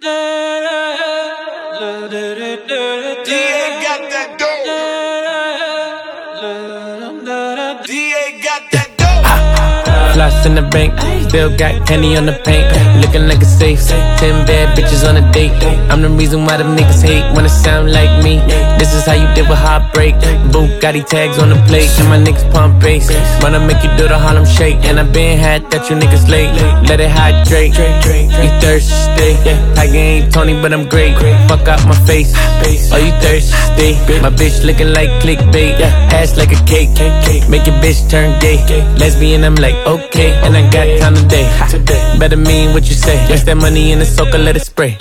got that dope. DA got that dope. Floss in the bank, still got candy on the paint. Looking like a safe, 10 bad bitches on a date. I'm the reason why them niggas hate when it sound like me. This is how you deal with heartbreak. Bugatti tags on the plate, and my niggas pump bass. Wanna make you do the Harlem Shake, and I been had that you niggas late. Let it hydrate, you thirsty. Tiger ain't Tony, but I'm great. Fuck out my face, oh you thirsty. My bitch looking like clickbait, ass like a cake. Make your bitch turn gay. Lesbian, I'm like okay, and I got time today. Better mean what you say. Waste that money in the soaker, let it spray.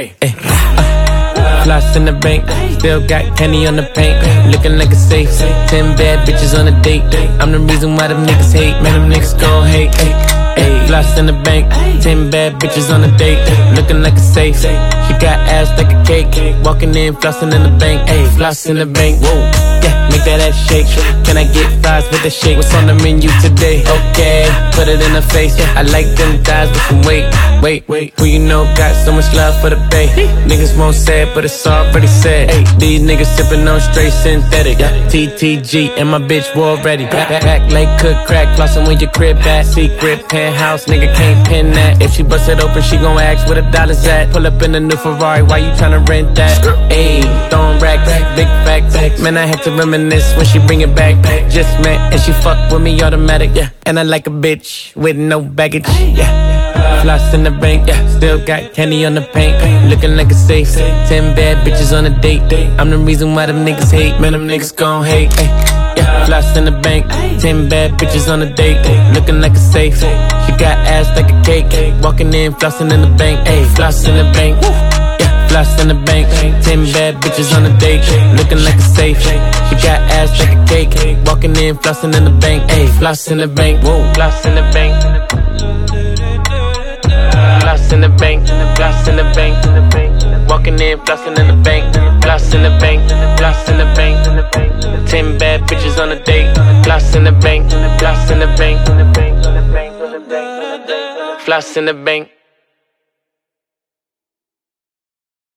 Floss in the bank, still got candy on the paint. Looking like a safe, 10 bad bitches on a date. I'm the reason why them niggas hate, man, them niggas gon' hate. Floss in the bank, 10 bad bitches on a date. Looking like a safe, she got ass like a cake. Walking in, flossing in the bank, floss in the bank, whoa. Yeah, make that ass shake. Can I get fries with the shake? What's on the menu today? Okay, put it in her face. I like them thighs with some weight. Wait, who you know got so much love for the bay? Niggas won't say it, but it's already said. These niggas sipping on straight synthetic. TTG and my bitch war ready. Back like cook crack, flossing when your crib at. Secret penthouse, nigga can't pin that. If she bust it open, she gon' ask where the dollars at. Pull up in the new Ferrari, why you tryna rent that? Ayy, throwing racks, big facts. Man, I had to reminisce when she bring it back. Just met and she fuck with me automatic, and I like a bitch with no baggage, Floss in the bank, still got candy on the paint. Looking like a safe, 10 bad bitches on a date. I'm the reason why them niggas hate, man, them niggas gon' hate. Floss in the bank, 10 bad bitches on a date. Looking like a safe, she got ass like a cake. Walking in, flossing in the bank, floss in the bank. Floss in the bank, 10 bad bitches on a date. Looking like a safe, she got ass like a cake. Walking in, flossing in the bank, floss in the bank, whoa. Floss in the bank, floss in the bank, floss in the bank. Walking in, flossing in the bank, floss in the bank, floss in the bank. 10 bad bitches on a date. Floss in the bank, floss in the bank, floss in the bank.